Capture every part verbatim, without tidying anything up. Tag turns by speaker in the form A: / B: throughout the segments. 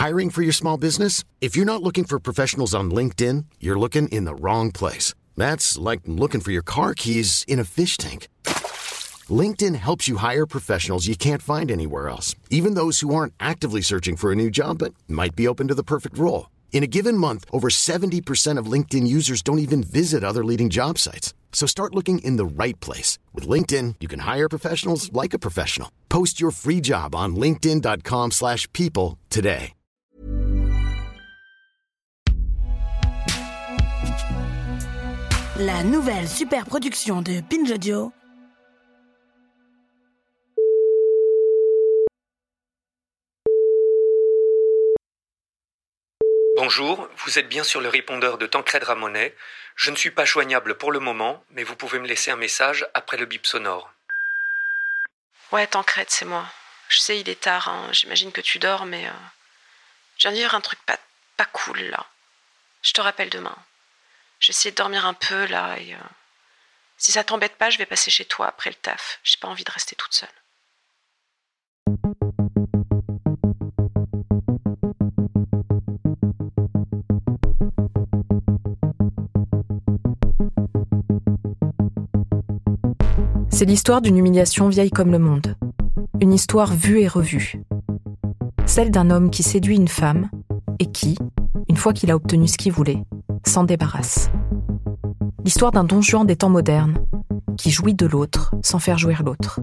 A: Hiring for your small business? If you're not looking for professionals on LinkedIn, you're looking in the wrong place. That's like looking for your car keys in a fish tank. LinkedIn helps you hire professionals you can't find anywhere else, even those who aren't actively searching for a new job but might be open to the perfect role. In a given month, over seventy percent of LinkedIn users don't even visit other leading job sites. So start looking in the right place. With LinkedIn, you can hire professionals like a professional. Post your free job on linkedin dot com slash people today.
B: La nouvelle super production de Binge Audio.
C: Bonjour, vous êtes bien sur le répondeur de Tancred Ramonet. Je ne suis pas joignable pour le moment, mais vous pouvez me laisser un message après le bip sonore.
D: Ouais, Tancred, c'est moi. Je sais, il est tard, hein. J'imagine que tu dors, mais... Euh, je viens de vivre un truc pas, pas cool, là. Je te rappelle demain. Je vais essayer de dormir un peu, là, et... Euh, si ça t'embête pas, je vais passer chez toi après le taf. J'ai pas envie de rester toute seule.
E: C'est l'histoire d'une humiliation vieille comme le monde. Une histoire vue et revue. Celle d'un homme qui séduit une femme et qui, une fois qu'il a obtenu ce qu'il voulait, s'en débarrasse. L'histoire d'un Don Juan des temps modernes qui jouit de l'autre sans faire jouir l'autre.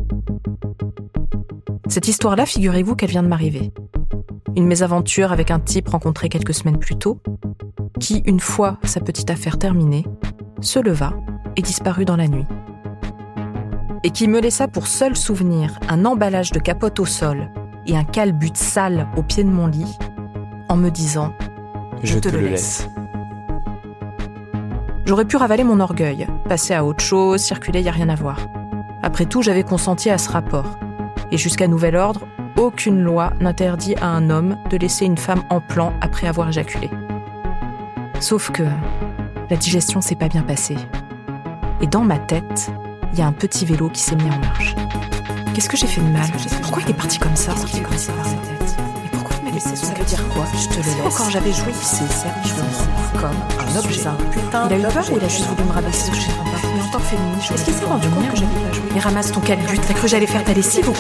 E: Cette histoire-là, figurez-vous qu'elle vient de m'arriver. Une mésaventure avec un type rencontré quelques semaines plus tôt, qui, une fois sa petite affaire terminée, se leva et disparut dans la nuit. Et qui me laissa pour seul souvenir un emballage de capote au sol et un calbut sale au pied de mon lit, en me disant « Je, Je te, te le laisse. laisse ». J'aurais pu ravaler mon orgueil, passer à autre chose, circuler, y a rien à voir. Après tout, j'avais consenti à ce rapport. Et jusqu'à nouvel ordre, aucune loi n'interdit à un homme de laisser une femme en plan après avoir éjaculé. Sauf que la digestion s'est pas bien passée. Et dans ma tête, il y a un petit vélo qui s'est mis en marche. Qu'est-ce que j'ai fait de mal ? Pourquoi il est parti comme ça ? Qu'est-ce qu'il est passé par sa tête ? Et pourquoi il m'a laissé ça ? Ça veut dire quoi ? Je te le laisse. Quand j'avais joué, il s'est servi de moi comme un objet. Putain, il a eu peur ou il a juste voulu me rabaisser ? Je sais pas. Mais en tant que féministe, est-ce qu'il s'est rendu compte que j'avais pas joué ? Mais ramasse ton calbut, t'as cru que j'allais faire ta lessive ou quoi ?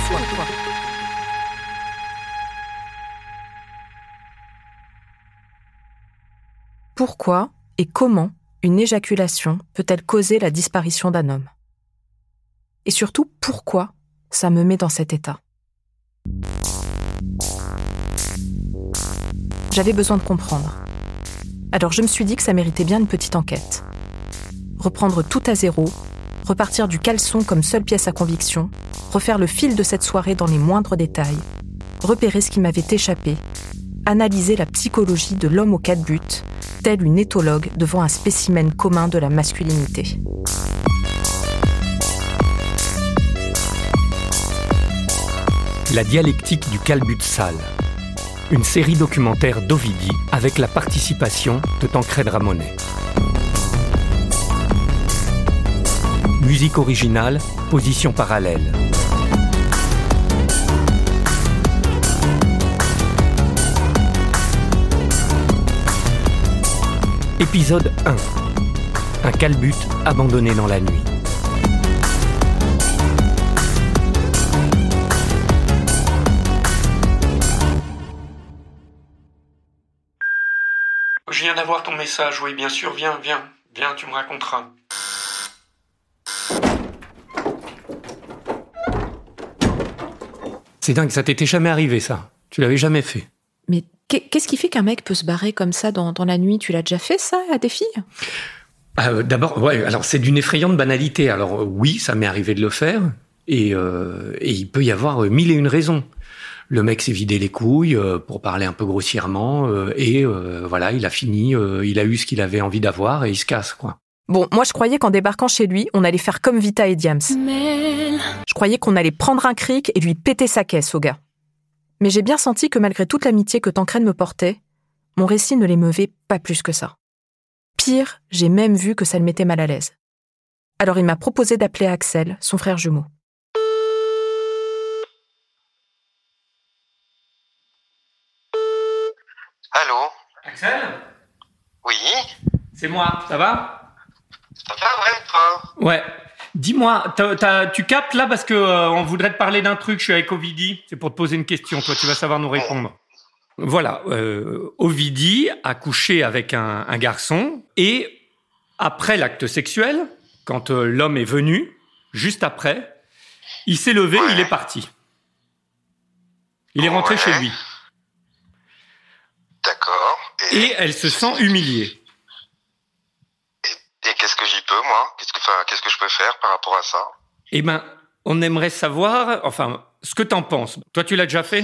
E: Pourquoi et comment une éjaculation peut-elle causer la disparition d'un homme ? Et surtout, pourquoi ça me met dans cet état ? J'avais besoin de comprendre. Alors je me suis dit que ça méritait bien une petite enquête. Reprendre tout à zéro, repartir du caleçon comme seule pièce à conviction, refaire le fil de cette soirée dans les moindres détails, repérer ce qui m'avait échappé, analyser la psychologie de l'homme aux quatre buts, telle une éthologue devant un spécimen commun de la masculinité.
C: La dialectique du calbut sale. Une série documentaire d'Ovidie avec la participation de Tancred Ramonet. Musique originale, position parallèle. Épisode un. Un calbut abandonné dans la nuit. Je viens d'avoir ton message, oui, bien sûr, viens, viens, viens, tu me raconteras. C'est dingue, ça t'était jamais arrivé, ça. Tu l'avais jamais fait.
E: Mais qu'est-ce qui fait qu'un mec peut se barrer comme ça dans, dans la nuit ? Tu l'as déjà fait, ça, à des filles ?
C: euh, D'abord, ouais, alors c'est d'une effrayante banalité. Alors oui, ça m'est arrivé de le faire, et, euh, et il peut y avoir mille et une raisons. Le mec s'est vidé les couilles, euh, pour parler un peu grossièrement, euh, et euh, voilà, il a fini, euh, il a eu ce qu'il avait envie d'avoir, et il se casse, quoi.
E: Bon, moi je croyais qu'en débarquant chez lui, on allait faire comme Vita et Diams. Mais... Je croyais qu'on allait prendre un cric et lui péter sa caisse, au gars. Mais j'ai bien senti que malgré toute l'amitié que Tancred me portait, mon récit ne l'émeuvait pas plus que ça. Pire, j'ai même vu que ça le mettait mal à l'aise. Alors il m'a proposé d'appeler Axel, son frère jumeau.
F: Allô?
C: Axel?
F: Oui?
C: C'est moi, ça va?
F: Ça va, ouais, toi?
C: Ouais. Dis-moi, t'as, t'as, tu captes là parce que euh, on voudrait te parler d'un truc, je suis avec Ovidie, c'est pour te poser une question, toi tu vas savoir nous répondre. Voilà, euh, Ovidie a couché avec un, un garçon et après l'acte sexuel, quand euh, l'homme est venu, juste après, il s'est levé,
F: Ouais.
C: il est parti. Il est rentré
F: Ouais.
C: chez lui.
F: D'accord.
C: Et elle se sent humiliée.
F: Et, et qu'est-ce que j'y peux, moi? Qu'est-ce que, enfin, qu'est-ce que je peux faire par rapport à ça?
C: Eh ben, on aimerait savoir, enfin, ce que t'en penses. Toi, tu l'as déjà fait?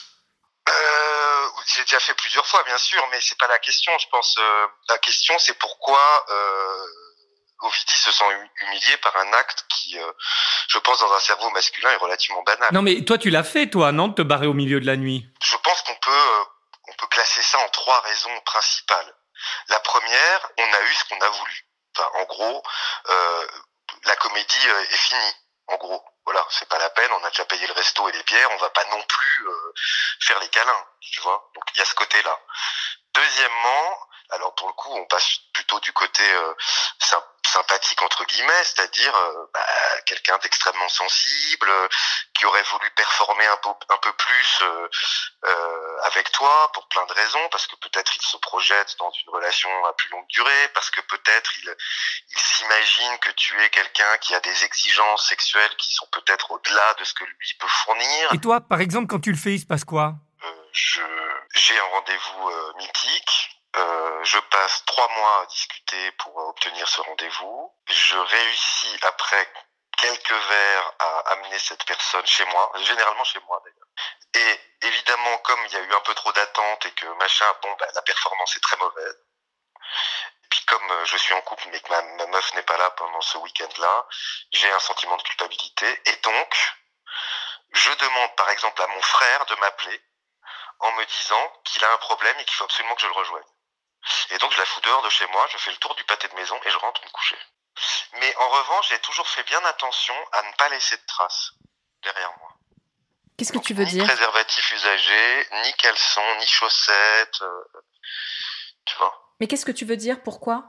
F: Euh, j'ai déjà fait plusieurs fois, bien sûr, mais c'est pas la question, je pense. Euh, la question, c'est pourquoi euh, Ovidie se sent hum- humiliée par un acte qui, euh, je pense, dans un cerveau masculin, est relativement banal.
C: Non, mais toi, tu l'as fait, toi, non, de te barrer au milieu de la nuit?
F: Je pense qu'on peut, euh, on peut classer ça en trois raisons principales. La première, on a eu ce qu'on a voulu. Enfin, en gros, euh, la comédie euh, est finie. En gros, voilà, c'est pas la peine. On a déjà payé le resto et les bières. On va pas non plus euh, faire les câlins, tu vois. Donc il y a ce côté-là. Deuxièmement, alors pour le coup, on passe plutôt du côté euh, sym- sympathique entre guillemets, c'est-à-dire euh, bah, quelqu'un d'extrêmement sensible, euh, qui aurait voulu performer un peu un peu plus euh, euh, avec toi pour plein de raisons, parce que peut-être il se projette dans une relation à plus longue durée, parce que peut-être il il s'imagine que tu es quelqu'un qui a des exigences sexuelles qui sont peut-être au-delà de ce que lui peut fournir.
C: Et toi, par exemple, quand tu le fais, il se passe quoi?
F: Euh, je j'ai un rendez-vous euh, mythique. Euh, je passe trois mois à discuter pour euh, obtenir ce rendez-vous. Je réussis après quelques verres à amener cette personne chez moi, généralement chez moi d'ailleurs. Et évidemment, comme il y a eu un peu trop d'attente et que machin, bon, bah, la performance est très mauvaise. Et puis comme euh, je suis en couple mais que ma, ma meuf n'est pas là pendant ce week-end-là, j'ai un sentiment de culpabilité. Et donc, je demande par exemple à mon frère de m'appeler en me disant qu'il a un problème et qu'il faut absolument que je le rejoigne. Et donc je la fous dehors de chez moi, je fais le tour du pâté de maison et je rentre me coucher. Mais en revanche, j'ai toujours fait bien attention à ne pas laisser de traces derrière moi.
E: Qu'est-ce que
F: Donc,
E: tu veux
F: ni
E: dire?
F: préservatif usagé, ni caleçon, ni chaussettes, euh, tu vois.
E: Mais qu'est-ce que tu veux dire? Pourquoi?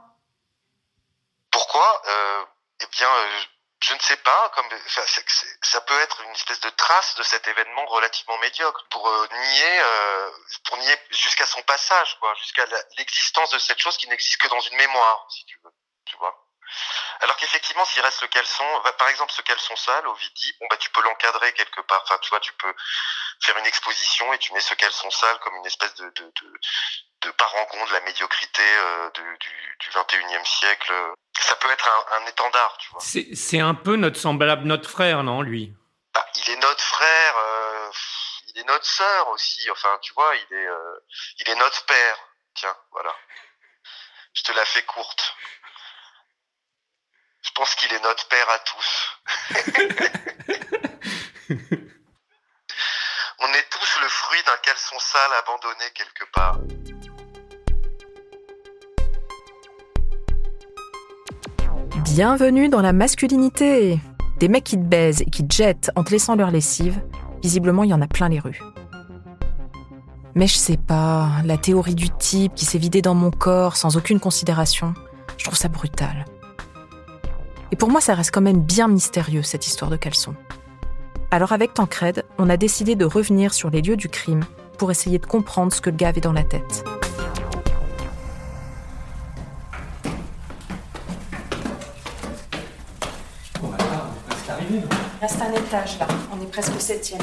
F: Pourquoi euh, Eh bien, euh, je ne sais pas. Comme enfin, c'est, c'est, ça peut être une espèce de trace de cet événement relativement médiocre pour euh, nier, euh, pour nier jusqu'à son passage, quoi, jusqu'à la, l'existence de cette chose qui n'existe que dans une mémoire, si tu veux, tu vois. Alors qu'effectivement, s'il reste le caleçon, bah, par exemple, ce caleçon sale, Ovidie, bon bah tu peux l'encadrer quelque part. Enfin, tu vois, tu peux faire une exposition et tu mets ce caleçon sale comme une espèce de de, de, de parangon de la médiocrité euh, de, du, du vingt et unième siècle. Ça peut être un, un étendard, tu vois.
C: C'est, c'est un peu notre semblable, notre frère, non, lui?
F: Bah, il est notre frère, euh, il est notre sœur aussi. Enfin, tu vois, il est, euh, il est notre père. Tiens, voilà. Je te la fais courte. Je pense qu'il est notre père à tous. On est tous le fruit d'un caleçon sale abandonné quelque part.
E: Bienvenue dans la masculinité. Des mecs qui te baisent et qui te jettent en te laissant leur lessive, visiblement il y en a plein les rues. Mais je sais pas, la théorie du type qui s'est vidé dans mon corps sans aucune considération, je trouve ça brutal. Et pour moi ça reste quand même bien mystérieux cette histoire de caleçon. Alors avec Tancred, on a décidé de revenir sur les lieux du crime pour essayer de comprendre ce que le gars avait dans la tête.
C: Bon, bah là, on est presque arrivé.
E: Il reste un étage là, on est presque au septième.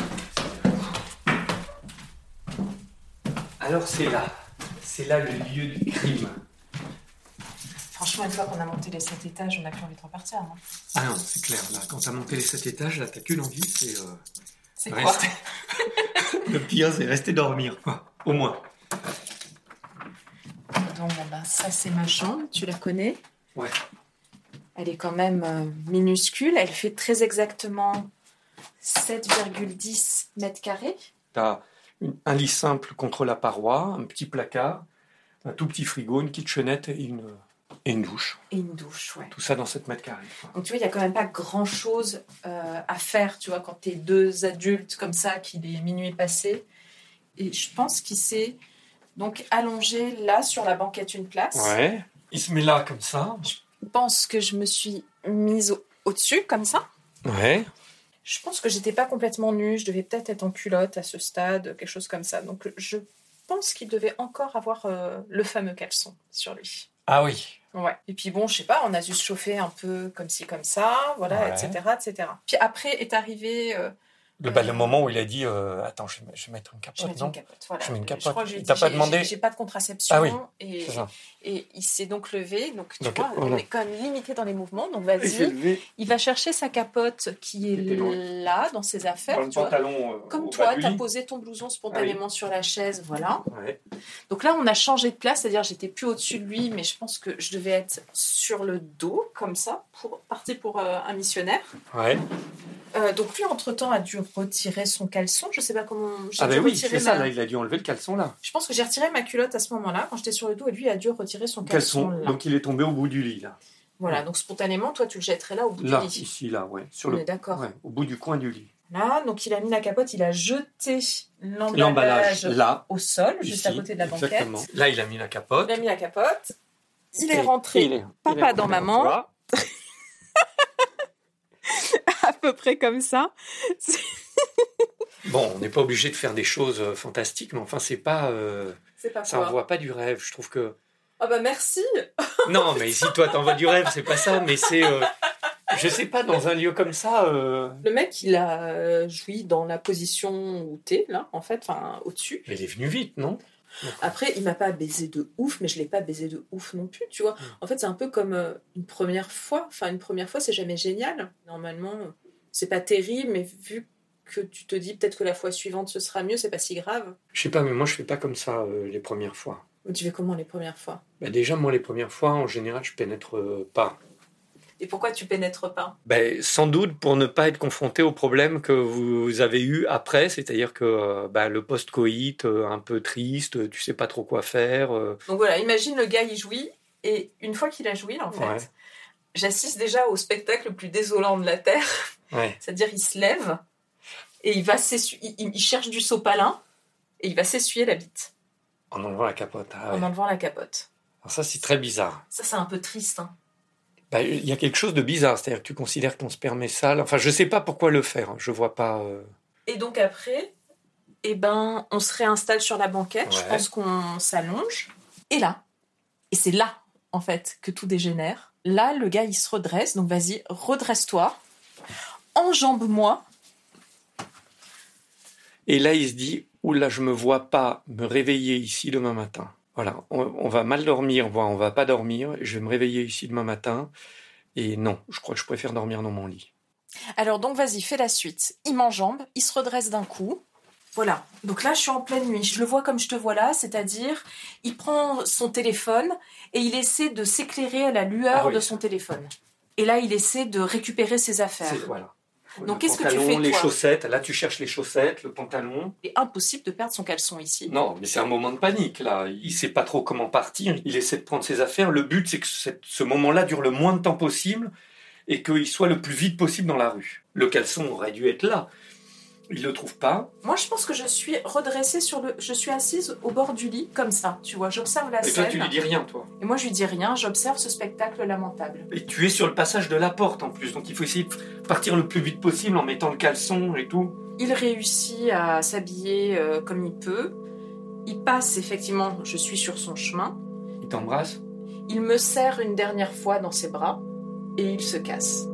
C: Alors c'est là. C'est là le lieu du crime.
E: Franchement, une fois qu'on a monté les sept étages, on n'a plus envie de repartir, non?
C: Ah non, c'est clair. Là, quand t'as monté les sept étages, là, t'as qu'une envie, c'est... Euh,
E: C'est quoi?
C: rester. Le pire, c'est rester dormir, quoi. Au moins.
E: Donc, bon, ben, ça, c'est ma chambre, tu la connais?
C: Ouais.
E: Elle est quand même euh, minuscule, elle fait très exactement sept virgule dix mètres carrés.
C: T'as une- un lit simple contre la paroi, un petit placard, un tout petit frigo, une kitchenette et une, et une douche.
E: Et une douche, ouais.
C: Tout ça dans sept mètres carrés. Quoi.
E: Donc, tu vois, il n'y a quand même pas grand-chose euh, à faire, tu vois, quand t'es deux adultes comme ça, qu'il est minuit passé. Et je pense qu'il s'est Donc allongé là sur la banquette une place.
C: Ouais. Il se met là comme ça.
E: Je pense que je me suis mise au- au-dessus comme ça.
C: Ouais.
E: Je pense que j'étais pas complètement nue, je devais peut-être être en culotte à ce stade, quelque chose comme ça. Donc je pense qu'il devait encore avoir euh, le fameux caleçon sur lui.
C: Ah oui.
E: Ouais. Et puis bon, je sais pas, on a dû se chauffer un peu comme ci, comme ça, voilà,
C: Ouais.
E: et cetera, et cetera. Puis après est arrivé... Euh,
C: Le, bah, le moment où il a dit euh, attends, je vais, je vais mettre une capote,
E: je mets
C: non
E: une capote, voilà.
C: Je mets une capote.
E: Je crois que je lui ai
C: Il
E: dit,
C: t'a pas
E: j'ai,
C: demandé
E: j'ai, j'ai pas de contraception.
C: Ah oui,
E: et,
C: c'est ça.
E: et il s'est donc levé. Donc tu
C: Donc,
E: vois,
C: voilà.
E: on est quand même limité dans les mouvements. Donc
C: Il s'est
E: vas-y.
C: levé
E: Il va chercher sa capote qui est
C: Il était loin.
E: là, dans ses affaires.
C: dans le
E: tu vois.
C: pantalon. euh,
E: Comme
C: au
E: toi,
C: bas du
E: tu as
C: lit.
E: posé ton blouson spontanément sur la chaise, voilà.
C: Ouais.
E: Donc là, on a changé de place, c'est-à-dire j'étais plus au-dessus de lui, mais je pense que je devais être sur le dos, comme ça, pour partir pour euh, un missionnaire.
C: Ouais.
E: Euh, donc lui, entre-temps, a dû retirer son caleçon. Je sais pas comment... J'ai
C: Ah
E: dû
C: ben oui,
E: retirer
C: c'est ça,
E: ma-
C: là, il a dû enlever le caleçon là.
E: Je pense que j'ai retiré ma culotte à ce moment-là, quand j'étais sur le dos, et lui a dû retirer son
C: Caleçon.
E: caleçon là.
C: Donc il est tombé au bout du lit là.
E: Voilà, donc spontanément, toi, tu le jetterais là, au bout
C: Là,
E: du lit.
C: ici, là, ouais. Sur
E: On
C: le...
E: est d'accord.
C: ouais, au bout du coin du lit.
E: Là, donc il a mis la capote, il a jeté l'emballage,
C: L'emballage, là.
E: au sol, juste
C: Ici,
E: à côté de la banquette.
C: exactement. Là, il a mis la capote.
E: Il a mis la capote. Il
C: Et
E: est rentré,
C: il est-
E: papa
C: il est
E: dans
C: rentré
E: maman.
C: comme ça.
E: À peu près comme ça.
C: Bon, on n'est pas obligé de faire des choses euh, fantastiques, mais enfin, c'est pas... euh,
E: C'est pas
C: ça
E: quoi.
C: envoie pas du rêve, je trouve que...
E: Ah bah merci.
C: Non, mais si toi, t'envoies du rêve, c'est pas ça, mais c'est... euh, je sais pas, dans un lieu comme ça... euh,
E: Le mec, il a euh, joui dans la position où t'es, là, en fait, enfin, au-dessus.
C: Mais il est venu vite, non?
E: Après, il m'a pas baisé de ouf, mais je l'ai pas baisé de ouf non plus, tu vois. En fait, c'est un peu comme euh, une première fois. Enfin, une première fois, c'est jamais génial. Normalement, euh, c'est pas terrible, mais vu que tu te dis peut-être que la fois suivante, ce sera mieux, c'est pas si grave.
C: Je sais pas, mais moi, je fais pas comme ça euh, les premières fois.
E: Mais tu fais comment les premières fois?
C: Bah, déjà, moi, les premières fois, en général, je pénètre euh, pas.
E: Et pourquoi tu pénètres pas?
C: Ben, sans doute pour ne pas être confronté au problème que vous avez eu après, c'est-à-dire que euh, ben, le post-coït, euh, un peu triste, tu sais pas trop quoi faire. euh.
E: Donc voilà, imagine le gars, il jouit, et une fois qu'il a joui, en fait,
C: Ouais.
E: j'assiste déjà au spectacle le plus désolant de la Terre.
C: Ouais.
E: C'est-à-dire, il se lève, et il va s'essuyer, il, il cherche du sopalin, et il va s'essuyer la bite,
C: En enlevant la capote. Ah ouais.
E: en enlevant la capote.
C: Alors ça, c'est très bizarre.
E: Ça, c'est un peu triste, hein.
C: Ben, il y a quelque chose de bizarre, c'est-à-dire que tu considères que ton sperme est sale. Enfin, je sais pas pourquoi le faire, hein. Je vois pas... euh.
E: Et donc après, eh ben, on se réinstalle sur la banquette, je
C: Ouais.
E: pense qu'on s'allonge, et là, et c'est là, en fait, que tout dégénère. Là, le gars, il se redresse, donc vas-y, redresse-toi, enjambe-moi.
C: Et là, il se dit, oula, je me vois pas me réveiller ici demain matin. Voilà, on, on va mal dormir, voire on va pas dormir. Je vais me réveiller ici demain matin. Et non, je crois que je préfère dormir dans mon lit.
E: Alors donc vas-y, fais la suite. Il m'enjambe, il se redresse d'un coup. Voilà, donc là je suis en pleine nuit, je le vois comme je te vois là, c'est-à-dire il prend son téléphone et il essaie de s'éclairer à la lueur
C: Ah oui.
E: de son téléphone. Et là il essaie de récupérer ses affaires.
C: C'est, voilà.
E: Donc,
C: Le
E: qu'est-ce que tu
C: pantalon,
E: fais,
C: les
E: toi
C: chaussettes, là tu cherches les chaussettes, le pantalon.
E: Il est impossible de perdre son caleçon ici.
C: Non, mais c'est un moment de panique là. Il sait pas trop comment partir. Il essaie de prendre ses affaires. Le but c'est que cette- ce moment-là dure le moins de temps possible et qu'il soit le plus vite possible dans la rue. Le caleçon aurait dû être là. Il le trouve pas.
E: Moi je pense que je suis redressée sur le... Je suis assise au bord du lit, comme ça, tu vois, j'observe la
C: Et
E: scène.
C: toi tu lui dis rien, toi.
E: Et moi je lui dis rien, j'observe ce spectacle lamentable.
C: Et tu es sur le passage de la porte en plus, donc il faut essayer de partir le plus vite possible en mettant le caleçon et tout.
E: Il réussit à s'habiller euh, comme il peut. Il passe, effectivement, je suis sur son chemin.
C: Il t'embrasse.
E: Il me serre une dernière fois dans ses bras et il se casse.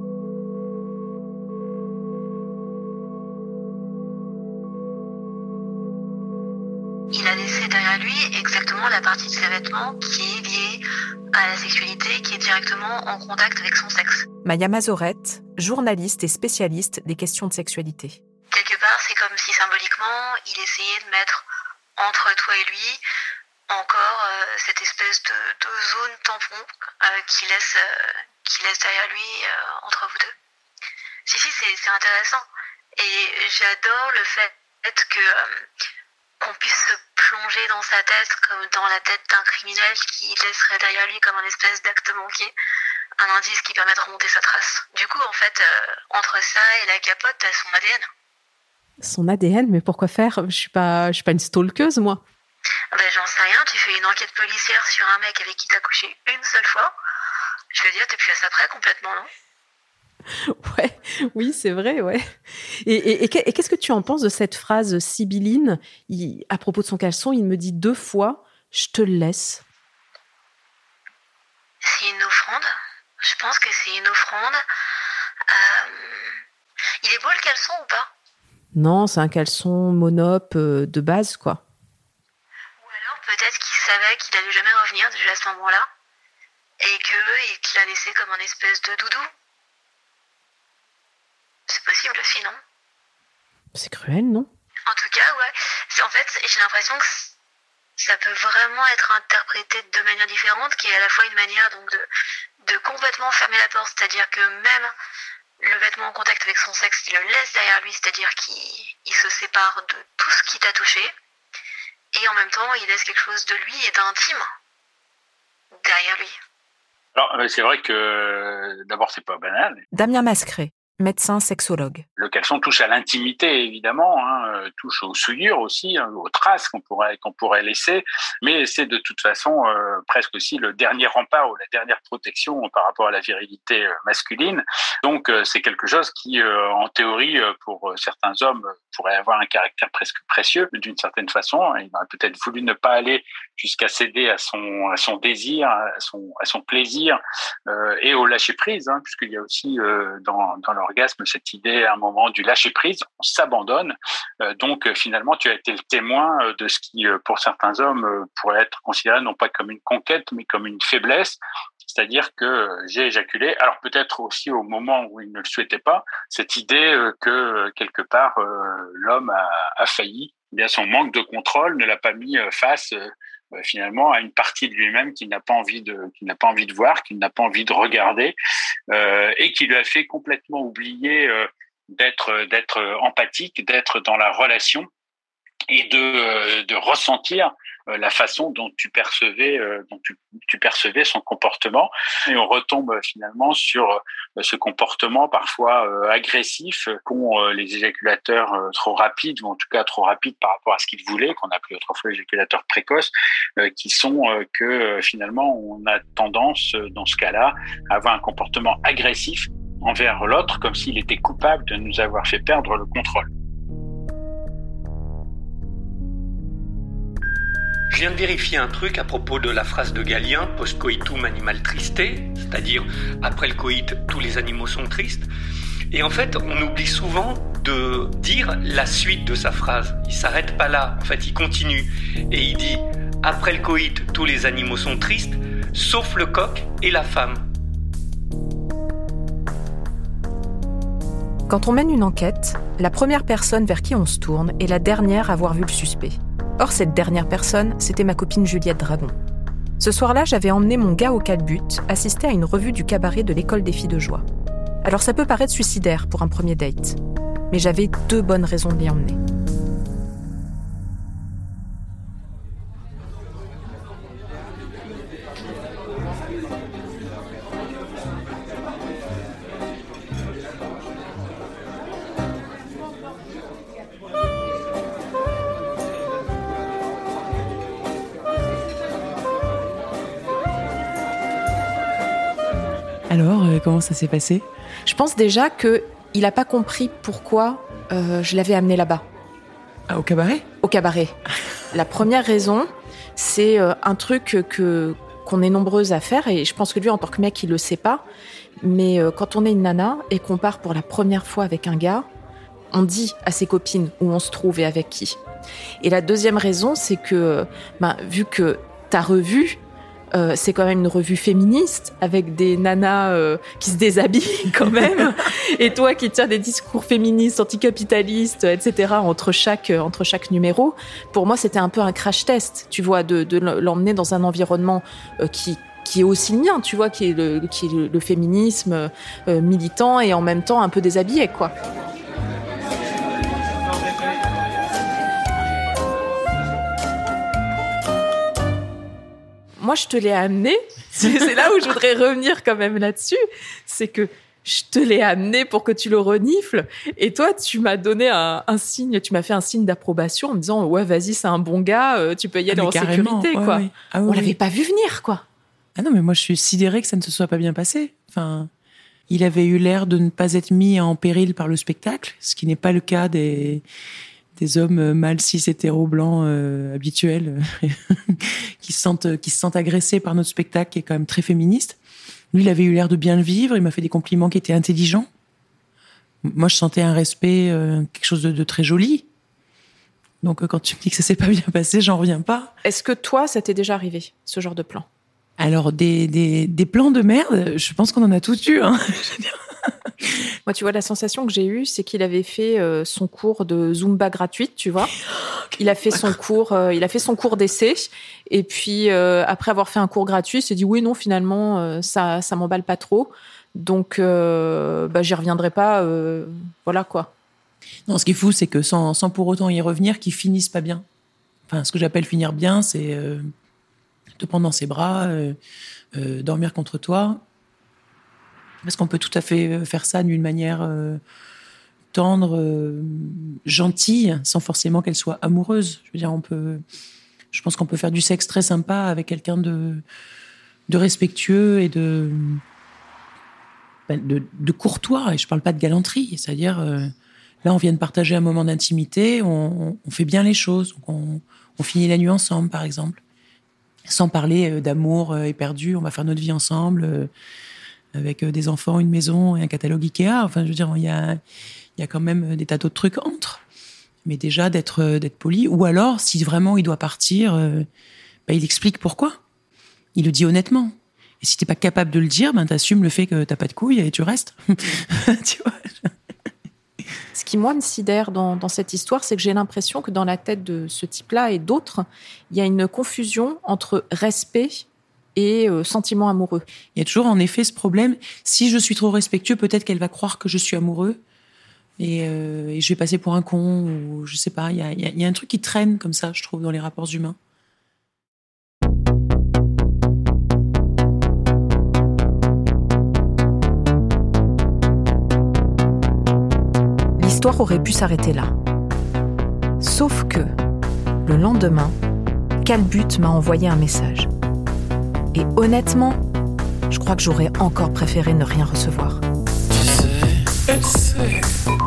G: Il a laissé derrière lui exactement la partie de ses vêtements qui est liée à la sexualité, qui est directement en contact avec son sexe.
E: Maya Mazorette, journaliste et spécialiste des questions de sexualité.
G: Quelque part, c'est comme si symboliquement, il essayait de mettre entre toi et lui encore euh, cette espèce de, de zone tampon euh, qui, laisse, euh, qui laisse derrière lui euh, entre vous deux. Si, si, c'est, c'est intéressant. Et j'adore le fait que... Euh, qu'on puisse se plonger dans sa tête comme dans la tête d'un criminel qui laisserait derrière lui comme un espèce d'acte manqué, un indice qui permet de remonter sa trace. Du coup, en fait, euh, entre ça et la capote, t'as son A D N.
H: Son A D N, mais pourquoi faire ? Je suis pas, je suis pas une stalkeuse, moi.
G: Bah, Ben, j'en sais rien, tu fais une enquête policière sur un mec avec qui t'as couché une seule fois. Je veux dire, t'es plus à ça près complètement, non?
E: Ouais, oui, c'est vrai, ouais. Et, et, et, et qu'est-ce que tu en penses de cette phrase sibylline il, à propos de son caleçon, il me dit deux fois « je te laisse ».
G: C'est une offrande. Je pense que c'est une offrande. Euh... Il est beau le caleçon ou pas?
E: Non, c'est un caleçon monop euh, de base, quoi.
G: Ou alors peut-être qu'il savait qu'il allait jamais revenir déjà à ce moment-là et que et qu'il l'a laissé comme un espèce de doudou. C'est possible aussi, non?
E: C'est cruel, non?
G: En tout cas, ouais. C'est, en fait, j'ai l'impression que ça peut vraiment être interprété de deux manières différentes, qui est à la fois une manière donc de, de complètement fermer la porte, c'est-à-dire que même le vêtement en contact avec son sexe, il le laisse derrière lui, c'est-à-dire qu'il il se sépare de tout ce qui t'a touché, et en même temps, il laisse quelque chose de lui et d'intime derrière lui.
H: Alors, c'est vrai que d'abord, c'est pas banal.
E: Damien Mascret, médecin sexologue.
H: Le caleçon touche à l'intimité, évidemment, hein, touche aux souillures aussi, hein, aux traces qu'on pourrait qu'on pourrait laisser, mais c'est de toute façon euh, presque aussi le dernier rempart ou la dernière protection par rapport à la virilité euh, masculine. Donc euh, c'est quelque chose qui, euh, en théorie, euh, pour certains hommes, pourrait avoir un caractère presque précieux d'une certaine façon. Il aurait peut-être voulu ne pas aller jusqu'à céder à son à son désir, à son à son plaisir euh, et au lâcher prise, hein, puisqu'il y a aussi euh, dans dans l'orgasme cette idée à un moment du lâcher prise, on s'abandonne. Euh, donc euh, finalement, tu as été le témoin euh, de ce qui, euh, pour certains hommes, euh, pourrait être considéré non pas comme une conquête, mais comme une faiblesse. C'est-à-dire que euh, j'ai éjaculé. Alors peut-être aussi au moment où il ne le souhaitait pas, cette idée euh, que euh, quelque part euh, l'homme a, a failli. Eh bien, son manque de contrôle ne l'a pas mis euh, face euh, finalement à une partie de lui-même qu'il n'a pas envie de, qu'il n'a pas envie de voir, qu'il n'a pas envie de regarder, euh, et qui lui a fait complètement oublier euh, d'être, d'être empathique, d'être dans la relation et de, euh, de ressentir euh, la façon dont tu percevais, euh, dont tu, tu percevais son comportement. Et on retombe euh, finalement sur euh, ce comportement parfois euh, agressif qu'ont euh, les éjaculateurs euh, trop rapides, ou en tout cas trop rapides par rapport à ce qu'ils voulaient, qu'on appelait autrefois éjaculateurs précoces, euh, qui sont euh, que euh, finalement on a tendance, euh, dans ce cas-là, à avoir un comportement agressif envers l'autre, comme s'il était coupable de nous avoir fait perdre le contrôle.
C: Je viens de vérifier un truc à propos de la phrase de Galien, post coitum animal triste, c'est-à-dire après le coït, tous les animaux sont tristes. Et en fait, on oublie souvent de dire la suite de sa phrase. Il s'arrête pas là, en fait, il continue. Et il dit, après le coït, tous les animaux sont tristes, sauf le coq et la femme.
E: Quand on mène une enquête, la première personne vers qui on se tourne est la dernière à avoir vu le suspect. Or, cette dernière personne, c'était ma copine Juliette Dragon. Ce soir-là, j'avais emmené mon gars au Calbut assister à une revue du cabaret de l'école des filles de joie. Alors ça peut paraître suicidaire pour un premier date, mais j'avais deux bonnes raisons de l'y emmener.
I: Alors, euh, comment ça s'est passé ?
E: Je pense déjà qu'il n'a pas compris pourquoi euh, je l'avais amené là-bas.
I: Ah, au cabaret ?
E: Au cabaret. La première raison, c'est euh, un truc que, qu'on est nombreuses à faire, et je pense que lui, en tant que mec, il le sait pas. Mais euh, quand on est une nana et qu'on part pour la première fois avec un gars, on dit à ses copines où on se trouve et avec qui. Et la deuxième raison, c'est que, ben, vu que ta revue, Euh, c'est quand même une revue féministe avec des nanas euh, qui se déshabillent quand même, et toi qui tiens des discours féministes, anticapitalistes, et cetera entre chaque euh, entre chaque numéro. Pour moi, c'était un peu un crash test, tu vois, de, de l'emmener dans un environnement euh, qui qui est aussi le mien, tu vois, qui est le qui est le, le féminisme euh, militant et en même temps un peu déshabillé, quoi. Moi, je te l'ai amené. C'est là où je voudrais revenir quand même là-dessus. C'est que je te l'ai amené pour que tu le renifles. Et toi, tu m'as donné un, un signe, tu m'as fait un signe d'approbation en me disant, ouais, vas-y, c'est un bon gars, euh, tu peux y aller
I: ah,
E: en sécurité,
I: ouais,
E: quoi.
I: Ouais. Ah,
E: On
I: oui,
E: l'avait
I: oui.
E: pas vu venir, quoi.
I: Ah non, mais moi, je suis sidérée que ça ne se soit pas bien passé. Enfin, il avait eu l'air de ne pas être mis en péril par le spectacle, ce qui n'est pas le cas des, des hommes mâles cis hétéros blancs euh, habituels qui, se sentent, qui se sentent agressés par notre spectacle qui est quand même très féministe. Lui, il avait eu l'air de bien le vivre, il m'a fait des compliments qui étaient intelligents. Moi, je sentais un respect, euh, quelque chose de, de très joli. Donc, euh, quand tu me dis que ça s'est pas bien passé, j'en reviens pas.
E: Est-ce que toi, ça t'est déjà arrivé, ce genre de plan ?
I: Alors, des, des, des plans de merde, je pense qu'on en a tous eu, hein.
E: Moi, tu vois, la sensation que j'ai eue, c'est qu'il avait fait euh, son cours de Zumba gratuite, tu vois. Il a fait son cours, euh, il a fait son cours d'essai, et puis euh, après avoir fait un cours gratuit, il s'est dit oui, non, finalement, euh, ça, ça m'emballe pas trop, donc euh, bah, j'y reviendrai pas, euh, voilà quoi.
I: Non, ce qui est fou, c'est que sans, sans pour autant y revenir, qu'ils finissent pas bien. Enfin, ce que j'appelle finir bien, c'est euh, te prendre dans ses bras, euh, euh, dormir contre toi. Parce qu'on peut tout à fait faire ça d'une manière euh, tendre, euh, gentille, sans forcément qu'elle soit amoureuse. Je veux dire, on peut, je pense qu'on peut faire du sexe très sympa avec quelqu'un de, de respectueux et de, de, de courtois. Et je parle pas de galanterie. C'est-à-dire, euh, là, on vient de partager un moment d'intimité, on, on fait bien les choses. On, on finit la nuit ensemble, par exemple. Sans parler d'amour éperdu, on va faire notre vie ensemble. Euh, avec des enfants, une maison et un catalogue Ikea. Enfin, je veux dire, il y a, il y a quand même des tas d'autres trucs entre. Mais déjà, d'être, d'être poli. Ou alors, si vraiment il doit partir, euh, bah, il explique pourquoi. Il le dit honnêtement. Et si t'es pas capable de le dire, ben, t'assumes le fait que t'as pas de couilles et tu restes. Tu vois.
E: Ce qui, moi, me sidère dans, dans cette histoire, c'est que j'ai l'impression que dans la tête de ce type-là et d'autres, il y a une confusion entre respect et euh, sentiment amoureux.
I: Il y a toujours en effet ce problème. Si je suis trop respectueux, peut-être qu'elle va croire que je suis amoureux et, euh, et je vais passer pour un con ou je sais pas. Il y a, il y a, il y a un truc qui traîne comme ça, je trouve, dans les rapports humains.
E: L'histoire aurait pu s'arrêter là. Sauf que, le lendemain, Calbut m'a envoyé un message. Et honnêtement, je crois que j'aurais encore préféré ne rien recevoir.
J: Tu sais, tu sais.